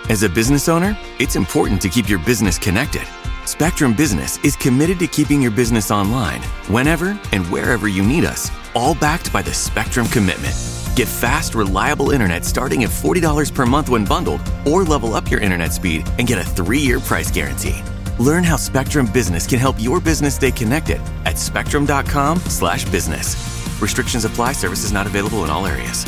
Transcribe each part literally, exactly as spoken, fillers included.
As a business owner, it's important to keep your business connected. Spectrum Business is committed to keeping your business online whenever and wherever you need us, all backed by the Spectrum Commitment. Get fast, reliable internet starting at forty dollars per month when bundled, or level up your internet speed and get a three-year price guarantee. Learn how Spectrum Business can help your business stay connected at spectrum.com slash business. Restrictions apply. Services not available in all areas.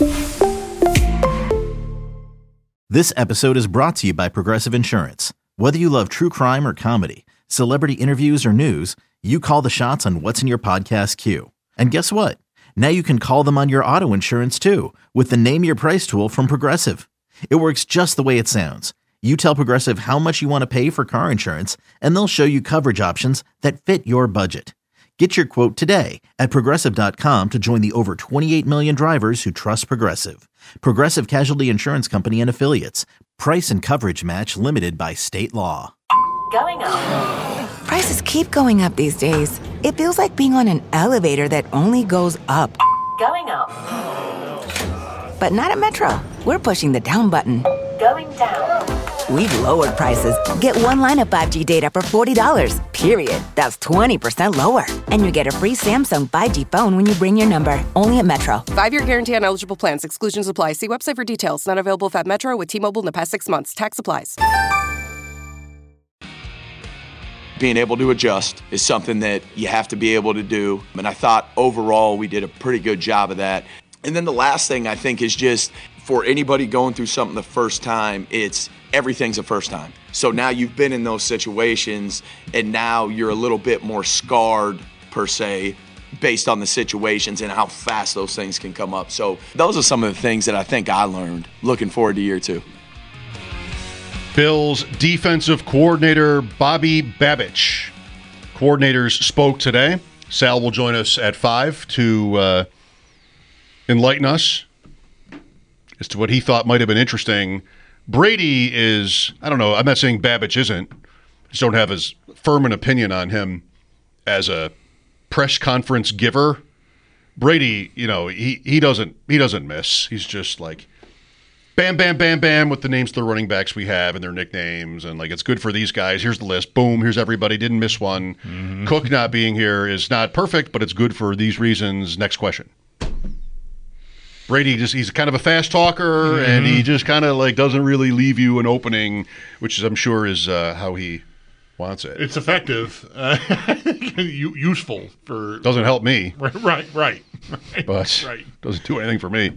This episode is brought to you by Progressive Insurance. Whether you love true crime or comedy, celebrity interviews or news, you call the shots on what's in your podcast queue. And guess what? Now you can call them on your auto insurance too with the Name Your Price tool from Progressive. It works just the way it sounds. You tell Progressive how much you want to pay for car insurance, and they'll show you coverage options that fit your budget. Get your quote today at Progressive dot com to join the over twenty-eight million drivers who trust Progressive. Progressive Casualty Insurance Company and Affiliates. Price and coverage match limited by state law. Going up. Prices keep going up these days. It feels like being on an elevator that only goes up. Going up. But not at Metro. We're pushing the down button. Going down. We've lowered prices. Get one line of five G data for forty dollars, period. That's twenty percent lower. And you get a free Samsung five G phone when you bring your number. Only at Metro. Five-year guarantee on eligible plans. Exclusions apply. See website for details. Not available at Metro with T-Mobile in the past six months. Tax applies. Being able to adjust is something that you have to be able to do. And I thought overall we did a pretty good job of that. And then the last thing I think is just for anybody going through something the first time, it's everything's a first time. So now you've been in those situations and now you're a little bit more scarred per se based on the situations and how fast those things can come up. So those are some of the things that I think I learned. Looking forward to year two. Bills defensive coordinator Bobby Babich. Coordinators spoke today. Sal will join us at five to uh, enlighten us as to what he thought might have been interesting. Brady is, I don't know, I'm not saying Babich isn't. I just don't have as firm an opinion on him as a press conference giver. Brady, you know, he, he doesn't he doesn't miss. He's just like bam, bam, bam, bam with the names of the running backs we have and their nicknames. And, like, it's good for these guys. Here's the list. Boom, here's everybody. Didn't miss one. Mm-hmm. Cook not being here is not perfect, but it's good for these reasons. Next question. Brady, just he's kind of a fast talker, mm-hmm. and he just kind of, like, doesn't really leave you an opening, which is, I'm sure is uh, how he wants it. It's effective. Uh, useful. for Doesn't help me. Right, right, right. But right. Doesn't do anything for me.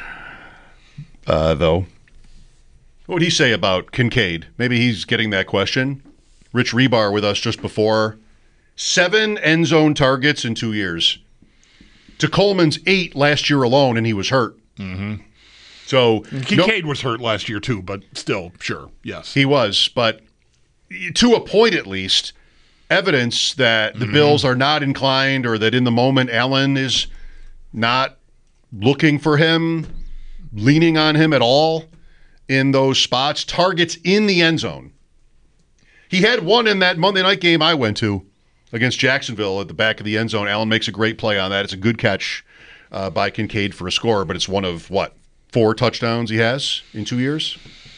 Uh, though, what would he say about Kincaid? Maybe he's getting that question. Rich Rebar with us just before. Seven end zone targets in two years. To Coleman's eight last year alone, and he was hurt. Mm-hmm. So Kincaid no, was hurt last year too, but still, sure, yes. He was, but to a point at least, evidence that the mm-hmm. Bills are not inclined or that in the moment Allen is not looking for him, leaning on him at all in those spots. Targets in the end zone. He had one in that Monday night game I went to against Jacksonville at the back of the end zone. Allen makes a great play on that. It's a good catch uh, by Kincaid for a score, but it's one of, what, four touchdowns he has in two years?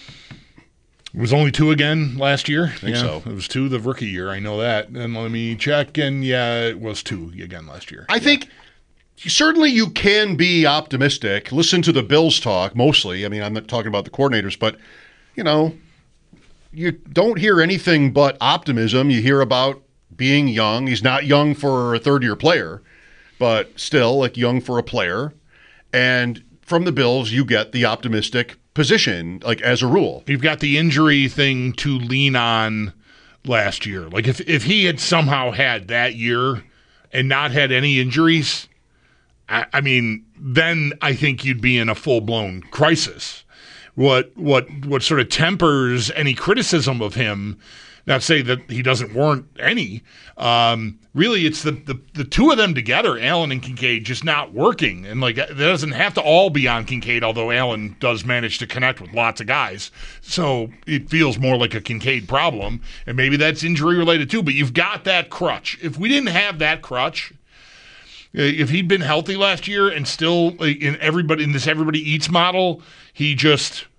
It was only two again last year. I think yeah, so. It was two the rookie year. I know that. And let me check, and yeah, it was two again last year. I yeah. think certainly you can be optimistic. Listen to the Bills talk mostly. I mean, I'm not talking about the coordinators, but, you know, you don't hear anything but optimism. You hear about being young. He's not young for a third-year player, but still, like, young for a player. And from the Bills, you get the optimistic position, like, as a rule. You've got the injury thing to lean on last year. Like, if, if he had somehow had that year and not had any injuries, I, I mean, then I think you'd be in a full-blown crisis. What what what sort of tempers any criticism of him, not to say that he doesn't warrant any, um, really it's the, the, the two of them together, Allen and Kincaid, just not working. And like that doesn't have to all be on Kincaid, although Allen does manage to connect with lots of guys. So it feels more like a Kincaid problem, and maybe that's injury-related too, but you've got that crutch. If we didn't have that crutch, if he'd been healthy last year and still like, in everybody in this everybody eats model, he just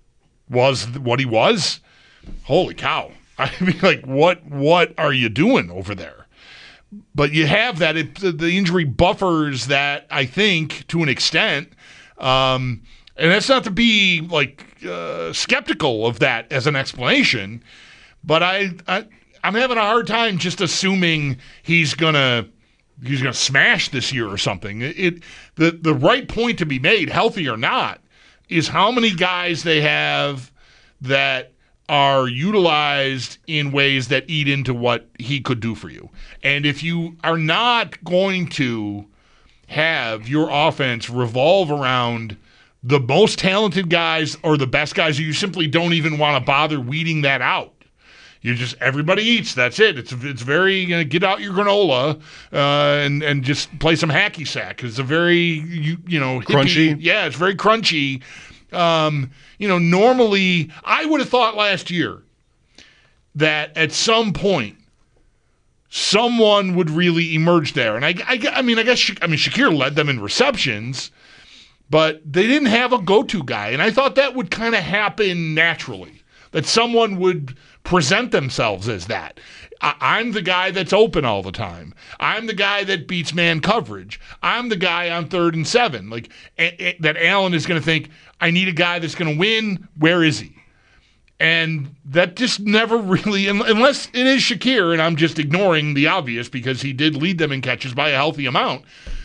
was what he was, holy cow. I mean, like, what what are you doing over there? But you have that, it, the injury buffers that, I think, to an extent. Um, and that's not to be, like, uh, skeptical of that as an explanation. But I, I, I'm having a hard time just assuming he's going to he's gonna smash this year or something. It, it the, the right point to be made, healthy or not, is how many guys they have that are utilized in ways that eat into what he could do for you. And if you are not going to have your offense revolve around the most talented guys or the best guys, you simply don't even want to bother weeding that out. You just, everybody eats, that's it. It's it's very, you know, get out your granola uh, and, and just play some hacky sack. It's a very, you, you know, hippie, crunchy. Yeah, it's very crunchy. Um, you know, normally, I would have thought last year that at some point someone would really emerge there. And I, I, I mean, I guess, I mean, Shakir led them in receptions, but they didn't have a go-to guy. And I thought that would kind of happen naturally, that someone would present themselves as that. I, I'm the guy that's open all the time. I'm the guy that beats man coverage. I'm the guy on third and seven. Like a, a, that Allen is going to think, I need a guy that's going to win. Where is he? And that just never really, unless it is Shakir, and I'm just ignoring the obvious because he did lead them in catches by a healthy amount.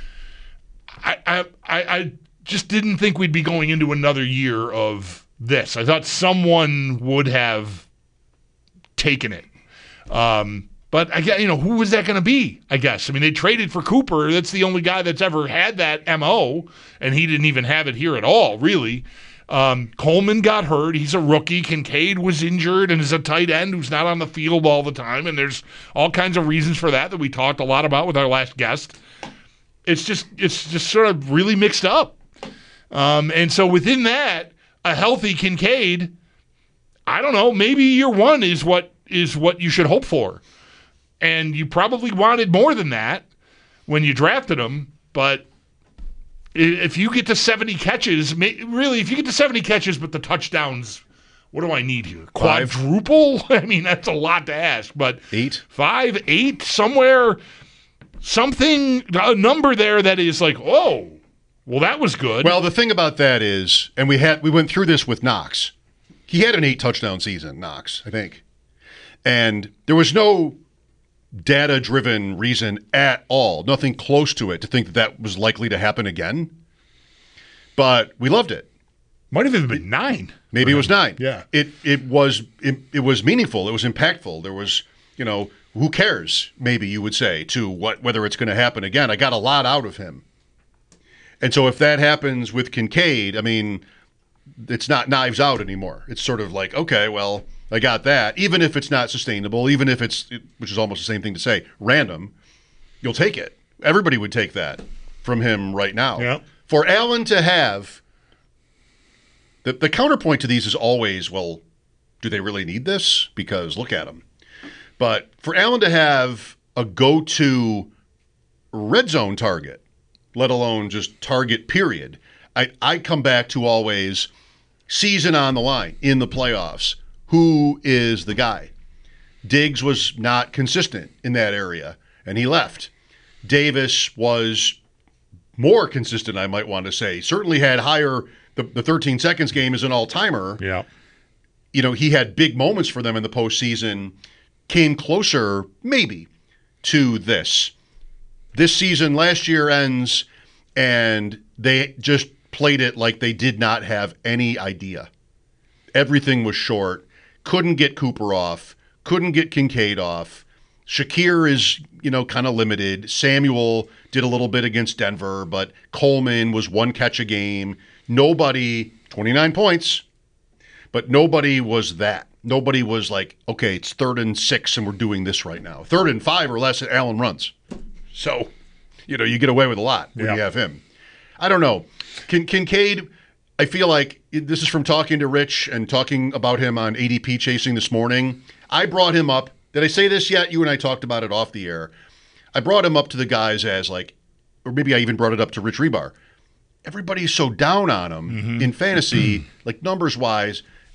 I I, I just didn't think we'd be going into another year of this. I thought someone would have taken it. Um, but I guess, you know, who was that going to be? I guess. I mean, they traded for Cooper. That's the only guy that's ever had that M O, and he didn't even have it here at all, really. Um, Coleman got hurt. He's a rookie. Kincaid was injured and is a tight end who's not on the field all the time, and there's all kinds of reasons for that that we talked a lot about with our last guest. It's just it's just sort of really mixed up. Um, and so within that, a healthy Kincaid, I don't know, maybe year one is what is what you should hope for. And you probably wanted more than that when you drafted him, but if you get to seventy catches, really, if you get to seventy catches, but the touchdowns, what do I need here? Five. Quadruple? I mean, that's a lot to ask, but eight, five, eight, somewhere, something, a number there that is like, oh, well, that was good. Well, the thing about that is, and we had we went through this with Knox. He had an eight touchdown season, Knox, I think, and there was no data-driven reason at all, nothing close to it, to think that that was likely to happen again. But we loved it. Might have even been nine. Maybe it was nine. Yeah. It it was it, it was meaningful. It was impactful. There was, you know, who cares? Maybe you would say to what whether it's going to happen again. I got a lot out of him, and so if that happens with Kincaid, I mean, it's not knives out anymore. It's sort of like, okay, well, I got that. Even if it's not sustainable, even if it's, which is almost the same thing to say, random, you'll take it. Everybody would take that from him right now. Yeah. For Allen to have, the, the counterpoint to these is always, well, do they really need this? Because look at them. But for Allen to have a go-to red zone target, let alone just target period, I, I come back to always season on the line in the playoffs. Who is the guy? Diggs was not consistent in that area, and he left. Davis was more consistent, I might want to say. Certainly had higher, the, the thirteen seconds game is an all-timer. Yeah. You know, he had big moments for them in the postseason, came closer, maybe, to this. This season, last year ends, and they just played it like they did not have any idea. Everything was short. Couldn't get Cooper off. Couldn't get Kincaid off. Shakir is, you know, kind of limited. Samuel did a little bit against Denver, but Coleman was one catch a game. Nobody, twenty-nine points, but nobody was that. Nobody was like, okay, it's third and six and we're doing this right now. Third and five or less, Allen runs. So, you know, you get away with a lot when yeah. you have him. I don't know. Kin- Kincaid, I feel like this is from talking to Rich and talking about him on A D P Chasing this morning. I brought him up. Did I say this yet? You and I talked about it off the air. I brought him up to the guys as like, or maybe I even brought it up to Rich Rebar. Everybody's so down on him mm-hmm. in fantasy, like numbers-wise.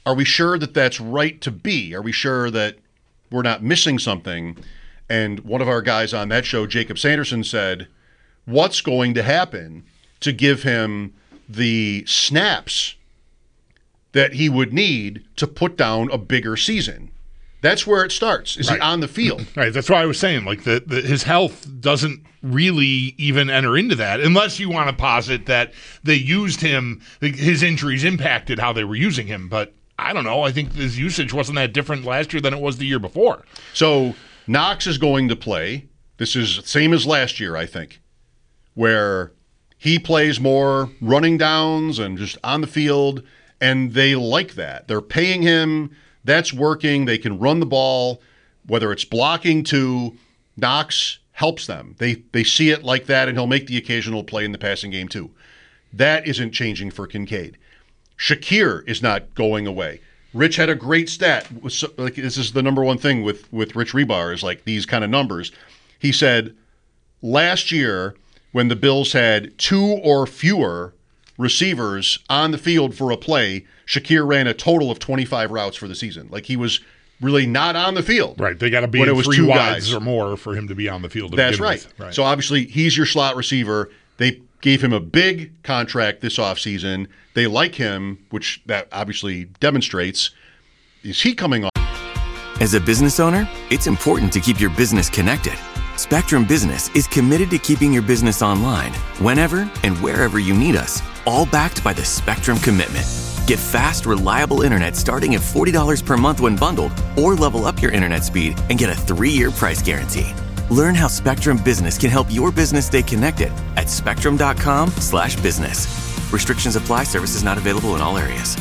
are we sure that that's right to be? Are we sure that we're not missing something? And one of our guys on that show, Jacob Sanderson, said, what's going to happen to give him the snaps that he would need to put down a bigger season? That's where it starts. Is right. he on the field? Right. That's why I was saying, like, the, the his health doesn't really even enter into that, unless you want to posit that they used him, his injuries impacted how they were using him. But I don't know. I think his usage wasn't that different last year than it was the year before. So Knox is going to play. This is same as last year, I think, where he plays more running downs and just on the field, and they like that. They're paying him. That's working. They can run the ball, whether it's blocking to Knox helps them. They they see it like that, and he'll make the occasional play in the passing game too. That isn't changing for Kincaid. Shakir is not going away. Rich had a great stat. Like, this is the number one thing with, with Rich Rebar is like these kind of numbers. He said last year when the Bills had two or fewer receivers on the field for a play, Shakir ran a total of twenty-five routes for the season. Like, he was really not on the field. Right. They got to be when in it was three two wides guys. or more for him to be on the field. To That's begin right. with. Right. So obviously he's your slot receiver. They gave him a big contract this offseason. They like him, which that obviously demonstrates. Is he coming on? As a business owner, it's important to keep your business connected. Spectrum Business is committed to keeping your business online whenever and wherever you need us, all backed by the Spectrum Commitment. Get fast, reliable internet starting at forty dollars per month when bundled, or level up your internet speed and get a three-year price guarantee. Learn how Spectrum Business can help your business stay connected at spectrum.com slash business. Restrictions apply. Services not available in all areas.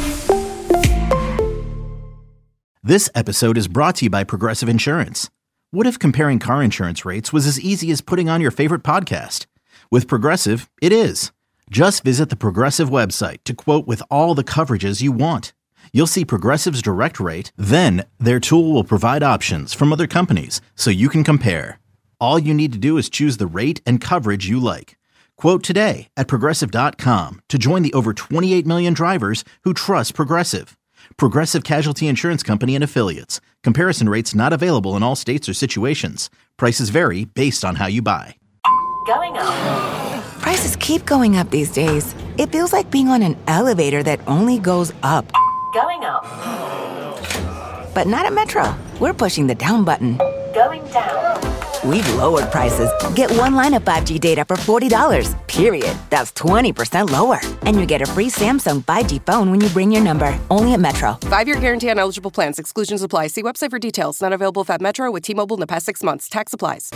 This episode is brought to you by Progressive Insurance. What if comparing car insurance rates was as easy as putting on your favorite podcast? With Progressive, it is. Just visit the Progressive website to quote with all the coverages you want. You'll see Progressive's direct rate, then their tool will provide options from other companies so you can compare. All you need to do is choose the rate and coverage you like. Quote today at Progressive dot com to join the over twenty-eight million drivers who trust Progressive. Progressive Casualty Insurance Company and Affiliates. Comparison rates not available in all states or situations. Prices vary based on how you buy. Going up. Prices keep going up these days. It feels like being on an elevator that only goes up. Going up. But not at Metro. We're pushing the down button. Going down. We've lowered prices. Get one line of five G data for forty dollars, period. That's twenty percent lower. And you get a free Samsung five G phone when you bring your number. Only at Metro. Five-year guarantee on eligible plans. Exclusions apply. See website for details. Not available at Metro with T-Mobile in the past six months. Tax applies.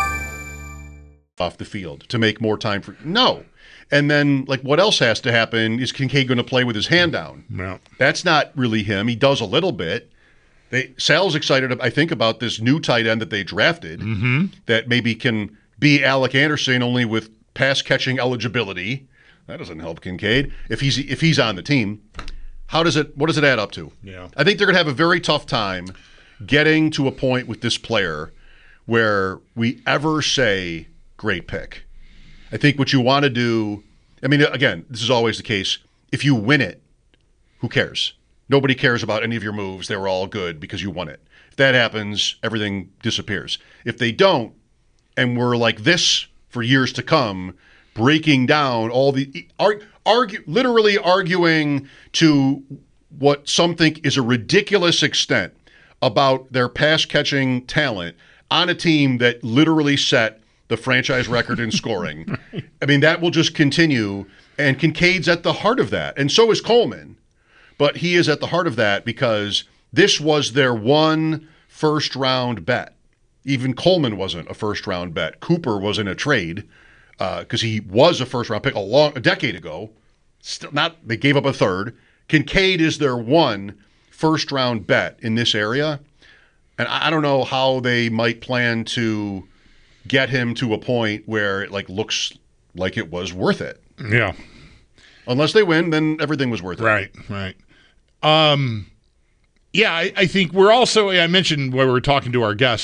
Off the field to make more time for no. And then, like, what else has to happen? Is Kincaid going to play with his hand down? No. That's not really him. He does a little bit. They Sal's excited, I think, about this new tight end that they drafted mm-hmm. that maybe can be Alec Anderson only with pass-catching eligibility. That doesn't help Kincaid if he's if he's on the team. How does it? What does it add up to? Yeah. I think they're going to have a very tough time getting to a point with this player where we ever say great pick. I think what you want to do, I mean, again, this is always the case. If you win it, who cares? Nobody cares about any of your moves. They were all good because you won it. If that happens, everything disappears. If they don't, and we're like this for years to come, breaking down all the argue, literally arguing to what some think is a ridiculous extent about their pass-catching talent on a team that literally set the franchise record in scoring. I mean, that will just continue, and Kincaid's at the heart of that, and so is Coleman. But he is at the heart of that because this was their one first-round bet. Even Coleman wasn't a first-round bet. Cooper was in a trade because uh, he was a first-round pick a long a decade ago. Still not, they gave up a third. Kincaid is their one first-round bet in this area, and I don't know how they might plan to get him to a point where it like looks like it was worth it. Yeah. Unless they win, then everything was worth it. Right, right. Um, yeah, I, I think we're also, I mentioned when we were talking to our guest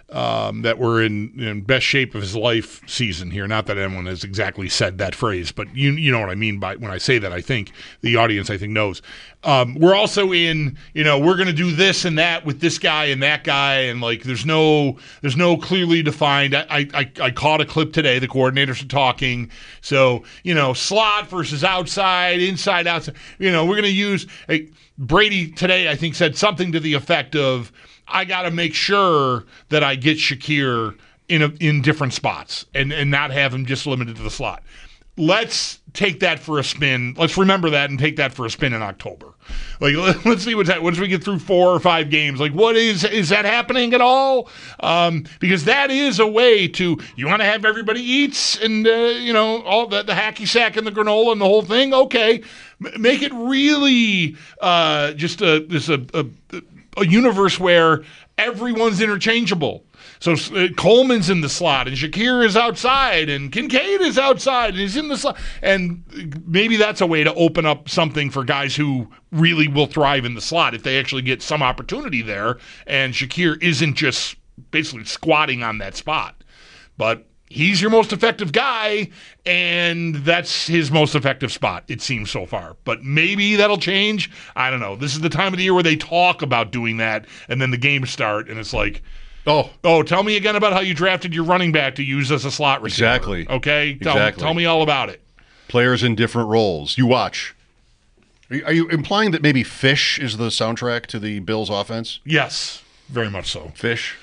um, that we're in, in best shape of his life season here. Not that anyone has exactly said that phrase, but you you know what I mean by when I say that. I think the audience, I think, knows. Um, we're also in, you know, we're going to do this and that with this guy and that guy, and like there's no there's no clearly defined. I I, I caught a clip today. The coordinators are talking. So, you know, slot versus outside, inside, outside. You know, we're going to use a, Brady today, I think, said something to the effect of, I got to make sure that I get Shakir in a, in different spots and, and not have him just limited to the slot. Let's take that for a spin. Let's remember that and take that for a spin in October. Like, let's see what's that. Once we get through four or five games, like, what is is that happening at all? Um, because that is a way to, you want to have everybody eats and, uh, you know, all the, the hacky sack and the granola and the whole thing. Okay. M- make it really uh, just a, just a, a, a universe where everyone's interchangeable. So uh, Coleman's in the slot, and Shakir is outside, and Kincaid is outside, and he's in the slot. And maybe that's a way to open up something for guys who really will thrive in the slot if they actually get some opportunity there, and Shakir isn't just basically squatting on that spot. But he's your most effective guy, and that's his most effective spot, it seems so far. But maybe that'll change. I don't know. This is the time of the year where they talk about doing that, and then the games start, and it's like, Oh, oh! Tell me again about how you drafted your running back to use as a slot receiver. Exactly. Okay. Tell, exactly. tell me all about it. Players in different roles. You watch. Are you, are you implying that maybe Fish is the soundtrack to the Bills' offense? Yes, very much so. Fish.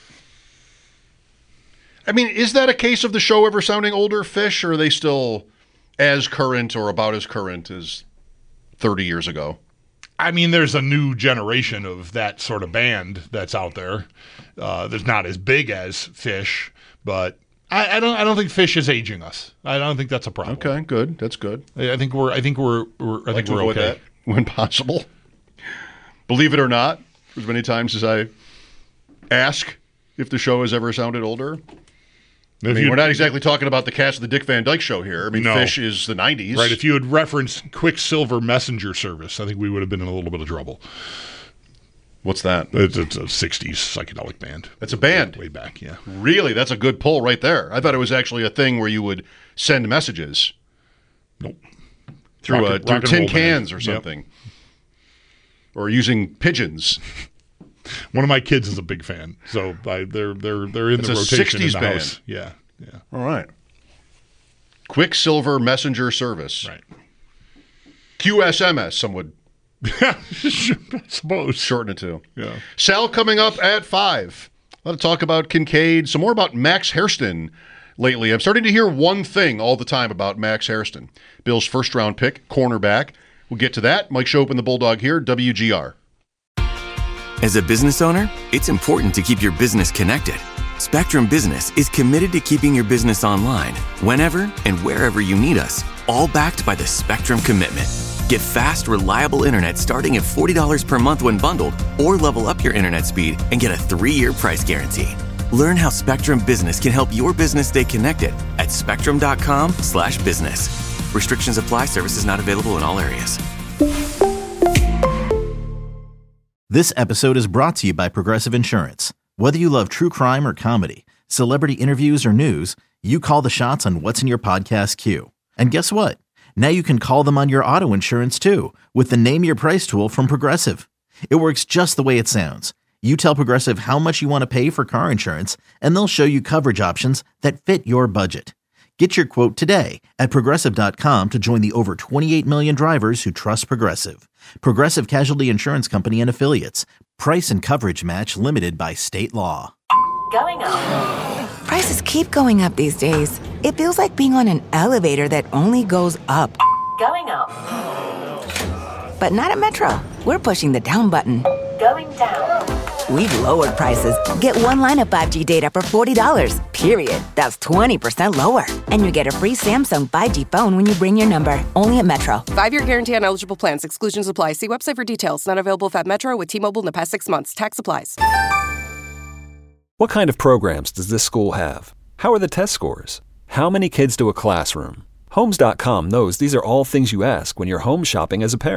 I mean, is that a case of the show ever sounding older, Fish, or are they still as current or about as current as thirty years ago? I mean, there's a new generation of that sort of band that's out there. Uh, there's not as big as Fish, but I, I don't. I don't think Fish is aging us. I don't think that's a problem. Okay, good. That's good. I think we're. I think we're. we're I I like think to we're avoid okay. that when possible. Believe it or not, as many times as I ask if the show has ever sounded older. I mean, we're not exactly talking about the cast of the Dick Van Dyke Show here. I mean, no. Fish is the nineties. Right. If you had referenced Quicksilver Messenger Service, I think we would have been in a little bit of trouble. What's that? It's, it's a sixties psychedelic band. That's a band. Way back, yeah. Really? That's a good pull right there. I thought it was actually a thing where you would send messages. Nope. Through, rock, a, through rock tin roll cans band. or something. Yep. Or using pigeons. One of my kids is a big fan, so I, they're they're they're in it's the a rotation sixties in the band. house. Yeah, yeah. All right. Quicksilver Messenger Service. Right. Q S M S, some would I suppose. shorten it to. Yeah. Sal coming up at five. A lot of talk about Kincaid, some more about Max Hairston lately. I'm starting to hear one thing all the time about Max Hairston. Bill's first round pick, cornerback. We'll get to that. Mike Shope and the Bulldog here, W G R. As a business owner, it's important to keep your business connected. Spectrum Business is committed to keeping your business online, whenever and wherever you need us, all backed by the Spectrum Commitment. Get fast, reliable internet starting at forty dollars per month when bundled, or level up your internet speed and get a three-year price guarantee. Learn how Spectrum Business can help your business stay connected at spectrum.com slash business. Restrictions apply. Services not available in all areas. This episode is brought to you by Progressive Insurance. Whether you love true crime or comedy, celebrity interviews or news, you call the shots on what's in your podcast queue. And guess what? Now you can call them on your auto insurance too with the Name Your Price tool from Progressive. It works just the way it sounds. You tell Progressive how much you want to pay for car insurance, and they'll show you coverage options that fit your budget. Get your quote today at Progressive dot com to join the over twenty-eight million drivers who trust Progressive. Progressive Casualty Insurance Company and Affiliates. Price and coverage match limited by state law. Going up. Prices keep going up these days. It feels like being on an elevator that only goes up. Going up. But not at Metro. We're pushing the down button. Going down. We've lowered prices. Get one line of five G data for forty dollars, period. That's twenty percent lower. And you get a free Samsung five G phone when you bring your number. Only at Metro. Five-year guarantee on eligible plans. Exclusions apply. See website for details. Not available if at Metro with T-Mobile in the past six months. Tax applies. What kind of programs does this school have? How are the test scores? How many kids to a classroom? Homes dot com knows these are all things you ask when you're home shopping as a parent.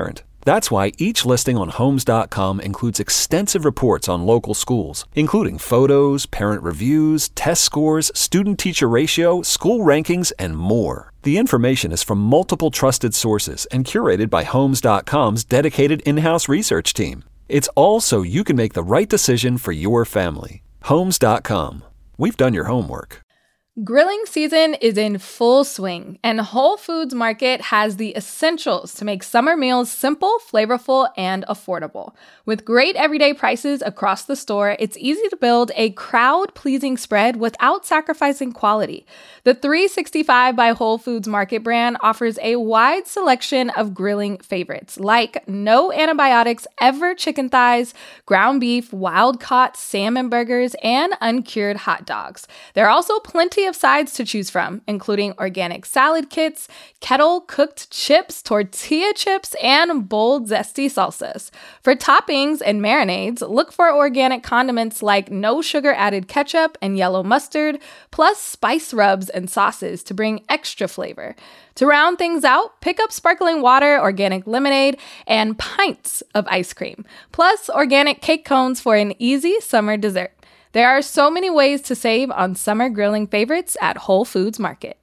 That's why each listing on Homes dot com includes extensive reports on local schools, including photos, parent reviews, test scores, student-teacher ratio, school rankings, and more. The information is from multiple trusted sources and curated by Homes dot com's dedicated in-house research team. It's all so you can make the right decision for your family. Homes dot com. We've done your homework. Grilling season is in full swing, and Whole Foods Market has the essentials to make summer meals simple, flavorful, and affordable. With great everyday prices across the store, it's easy to build a crowd-pleasing spread without sacrificing quality. The three sixty-five by Whole Foods Market brand offers a wide selection of grilling favorites, like no antibiotics ever chicken thighs, ground beef, wild-caught salmon burgers, and uncured hot dogs. There are also plenty of sides to choose from, including organic salad kits, kettle-cooked chips, tortilla chips, and bold, zesty salsas. For toppings and marinades, look for organic condiments like no-sugar-added ketchup and yellow mustard, plus spice rubs and sauces to bring extra flavor. To round things out, pick up sparkling water, organic lemonade, and pints of ice cream, plus organic cake cones for an easy summer dessert. There are so many ways to save on summer grilling favorites at Whole Foods Market.